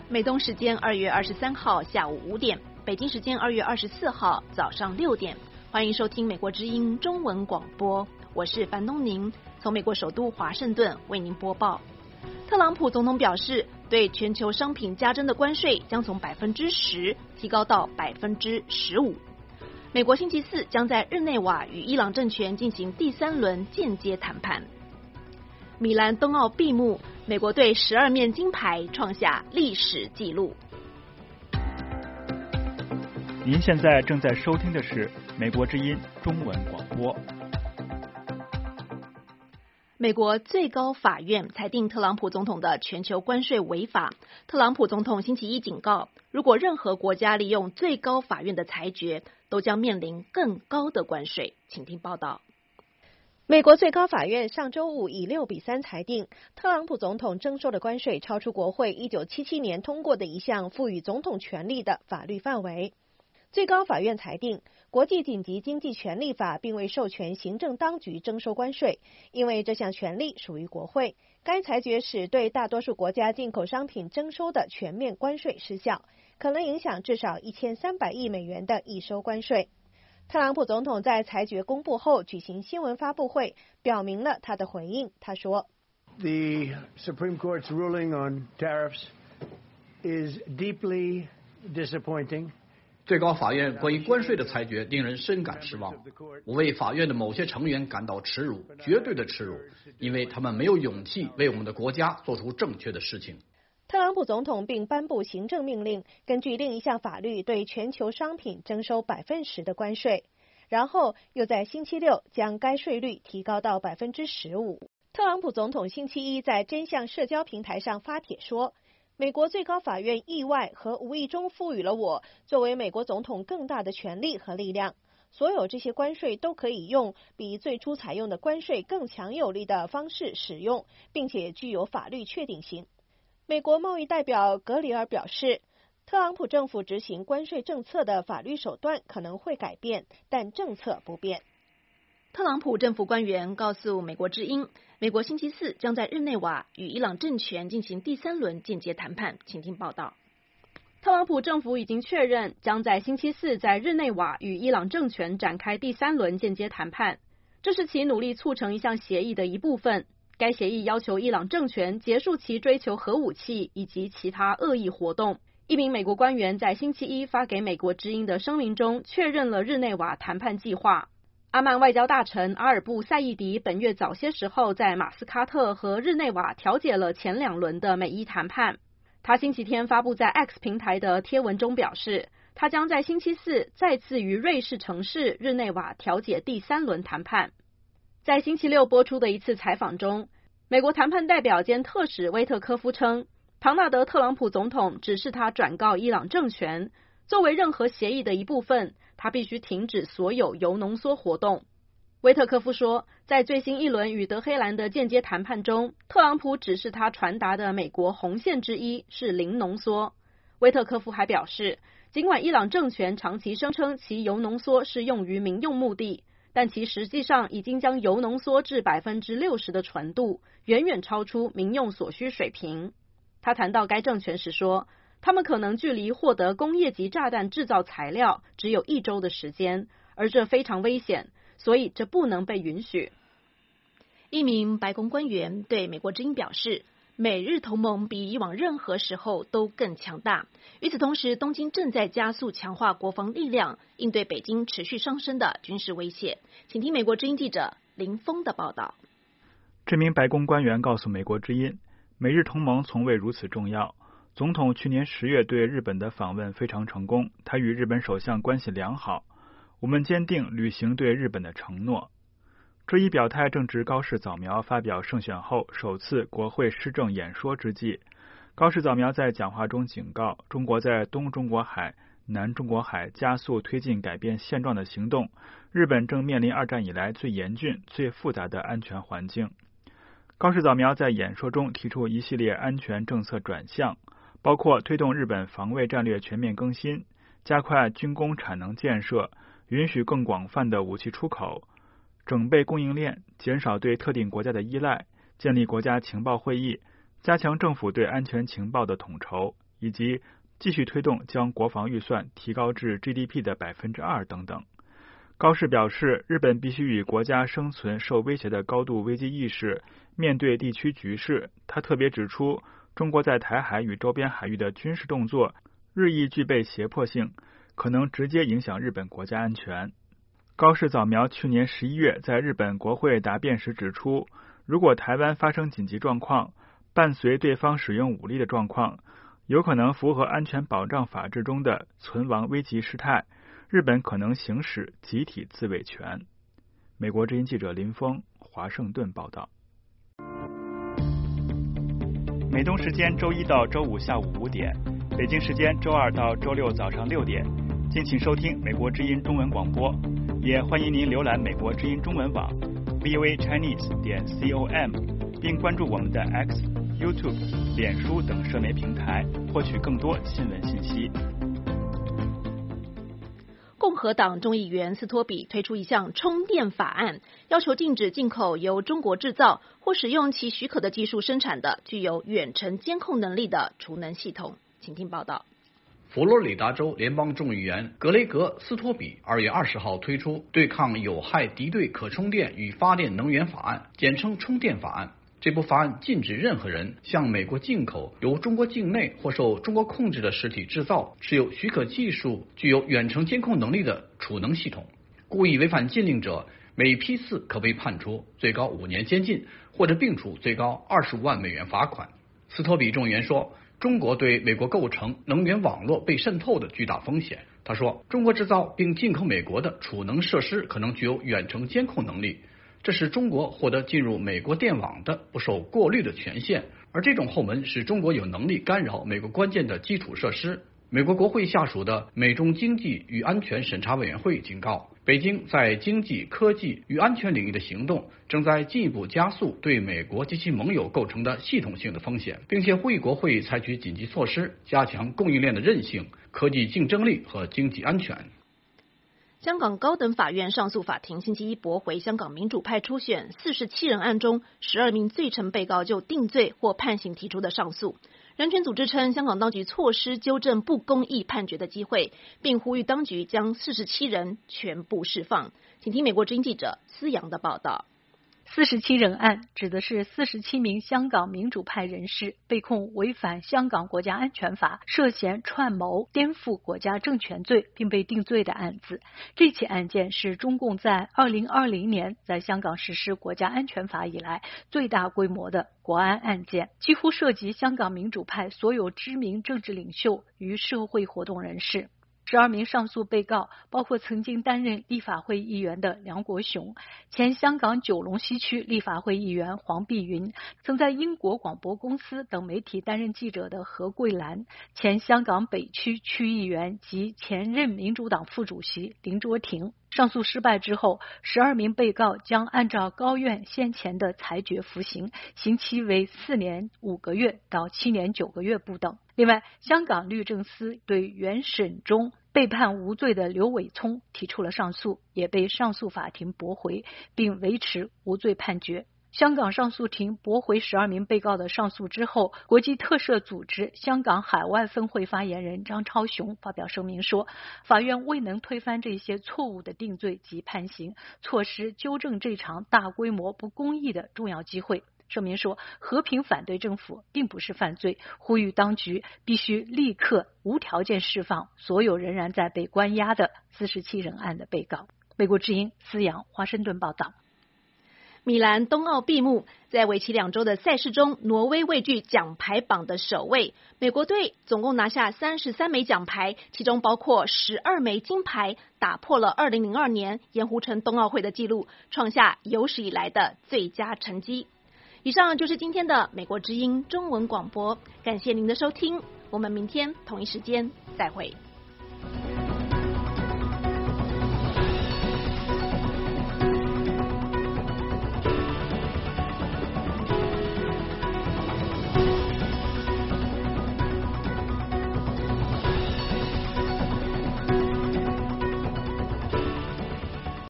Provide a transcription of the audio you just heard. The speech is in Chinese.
美东时间2月23号下午5点，北京时间2月24号早上6点，欢迎收听美国之音中文广播，我是樊东宁，从美国首都华盛顿为您播报。特朗普总统表示，对全球商品加征的关税将从10%提高到15%。美国星期四将在日内瓦与伊朗政权进行第3轮间接谈判。米兰冬奥闭幕，美国队12面金牌创下历史纪录。 您现在正在收听的是美国之音中文广播。 美国最高法院裁定特朗普总统的全球关税违法。特朗普总统星期一警告，如果任何国家利用最高法院的裁决，都将面临更高的关税。请听报道。 美国最高法院上周五以6-3裁定，特朗普总统征收的关税超出国会1977年通过的一项赋予总统权力的法律范围。最高法院裁定，国际紧急经济权利法并未授权行政当局征收关税，因为这项权力属于国会。该裁决使对大多数国家进口商品征收的全面关税失效，可能影响至少1300亿美元的易收关税。特朗普总统在裁决公布后举行新闻发布会，表明了他的回应。他说 ：“The Supreme Court's ruling on tariffs is deeply disappointing.” 最高法院关于关税的裁决令人深感失望。我为法院的某些成员感到耻辱，绝对的耻辱，因为他们没有勇气为我们的国家做出正确的事情。 特朗普总统并颁布行政命令，根据另一项法律对全球商品征收10%的关税，然后又在星期六将该税率提高到15%。特朗普总统星期一在真相社交平台上发帖说，美国最高法院意外和无意中赋予了我作为美国总统更大的权力和力量，所有这些关税都可以用比最初采用的关税更强有力的方式使用，并且具有法律确定性。美国贸易代表格里尔表示，特朗普政府执行关税政策的法律手段可能会改变，但政策不变。 特朗普政府官员告诉美国之音，美国星期四将在日内瓦与伊朗政权进行第3轮间接谈判。请听报道。 特朗普政府已经确认将在星期四在日内瓦与伊朗政权展开第3轮间接谈判，这是其努力促成一项协议的一部分。该协议要求伊朗政权结束其追求核武器以及其他恶意活动。一名美国官员在星期一发给美国之音的声明中确认了日内瓦谈判计划。阿曼外交大臣阿尔布赛义迪本月早些时候在马斯喀特和日内瓦调解了前2轮的美伊谈判。他星期天发布在 X 平台的贴文中表示，他将在星期四再次与瑞士城市日内瓦调解第3轮谈判。在星期六播出的一次采访中，美国谈判代表兼特使威特科夫称，唐纳德·特朗普总统指示他转告伊朗政权，作为任何协议的一部分，他必须停止所有铀浓缩活动。威特科夫说，在最新一轮与德黑兰的间接谈判中，特朗普指示他传达的美国红线之一是零浓缩。威特科夫还表示，尽管伊朗政权长期声称其铀浓缩是用于民用目的，但其实际上已经将铀浓缩至60%的纯度，远远超出民用所需水平。他谈到该政权时说，他们可能距离获得工业级炸弹制造材料只有1周的时间，而这非常危险，所以这不能被允许。 一名白宫官员对美国之音表示，美日同盟比以往任何时候都更强大。与此同时，东京正在加速强化国防力量，应对北京持续上升的军事威胁。请听美国之音记者林峰的报道。 这名白宫官员告诉美国之音，美日同盟从未如此重要。总统去年10月对日本的访问非常成功，他与日本首相关系良好。我们坚定履行对日本的承诺。这一表态正值高市早苗发表胜选后首次国会施政演说之际。高市早苗在讲话中警告，中国在东中国海、南中国海加速推进改变现状的行动，日本正面临2战以来最严峻、最复杂的安全环境。高市早苗在演说中提出一系列安全政策转向，包括推动日本防卫战略全面更新，加快军工产能建设，允许更广泛的武器出口，整备供应链，减少对特定国家的依赖，建立国家情报会议，加强政府对安全情报的统筹， 以及继续推动将国防预算提高至 GDP 的 2% 等等。高市表示，日本必须以国家生存受威胁的高度危机意识面对地区局势。他特别指出，中国在台海与周边海域的军事动作日益具备胁迫性，可能直接影响日本国家安全。高市早苗去年11月在日本国会答辩时指出，如果台湾发生紧急状况，伴随对方使用武力的状况，有可能符合安全保障法制中的存亡危急事态，日本可能行使集体自卫权。美国之音记者林峰，华盛顿报道。美东时间周一到周五下午5点，北京时间周二到周六早上6点，敬请收听美国之音中文广播。也欢迎您浏览美国之音中文网 voachinese.com， 并关注我们的 X、YouTube、脸书等社媒平台，获取更多新闻信息。 共和党众议员斯托比推出一项充电法案，要求禁止进口由中国制造或使用其许可的技术生产的具有远程监控能力的储能系统。请听报道。 佛罗里达州联邦众议员格雷格·斯托比2月20号推出对抗有害敌对可充电与发电能源法案，简称充电法案。这部法案禁止任何人向美国进口由中国境内或受中国控制的实体制造、持有许可技术、具有远程监控能力的储能系统。故意违反禁令者，每批次可被判处最高5年监禁，或者并处最高25万美元罚款。斯托比众议员说，中国对美国构成能源网络被渗透的巨大风险。他说，中国制造并进口美国的储能设施可能具有远程监控能力，这使中国获得进入美国电网的不受过滤的权限，而这种后门使中国有能力干扰美国关键的基础设施。美国国会下属的美中经济与安全审查委员会警告，北京在经济、科技与安全领域的行动正在进一步加速对美国及其盟友构成的系统性的风险，并且呼吁国会采取紧急措施，加强供应链的韧性、科技竞争力和经济安全。 香港高等法院上诉法庭星期一驳回香港民主派初选47人案中12名罪成被告就定罪或判刑提出的上诉。人权组织称，香港当局错失纠正不公义判决的机会，并呼吁当局将47人全部释放。请听美国之音记者思阳的报道。 47人案指的是47名香港民主派人士被控违反香港国家安全法，涉嫌串谋颠覆国家政权罪，并被定罪的案子。这起案件是中共在2020年在香港实施国家安全法以来最大规模的国安案件，几乎涉及香港民主派所有知名政治领袖与社会活动人士。12名上诉被告包括曾经担任立法会议员的梁国雄，前香港九龙西区立法会议员黄碧云，曾在英国广播公司等媒体担任记者的何桂兰，前香港北区区议员及前任民主党副主席林卓廷。上诉失败之后，12名被告将按照高院先前的裁决服刑，刑期为4年5个月到7年9个月不等。另外，香港律政司对原审中被判无罪的刘伟聪提出了上诉，也被上诉法庭驳回，并维持无罪判决。香港上诉庭驳回12名被告的上诉之后，国际特赦组织香港海外分会发言人张超雄发表声明说，法院未能推翻这些错误的定罪及判刑，错失纠正这场大规模不公义的重要机会。声明说，和平反对政府并不是犯罪，呼吁当局必须立刻无条件释放所有仍然在被关押的47人案的被告。美国之音思阳华盛顿报道。 米兰冬奥闭幕，在为期2周的赛事中，挪威位居奖牌榜的首位。美国队总共拿下33枚奖牌，其中包括12枚金牌，打破了2002年盐湖城冬奥会的纪录，创下有史以来的最佳成绩。以上就是今天的美国之音中文广播，感谢您的收听，我们明天同一时间再会。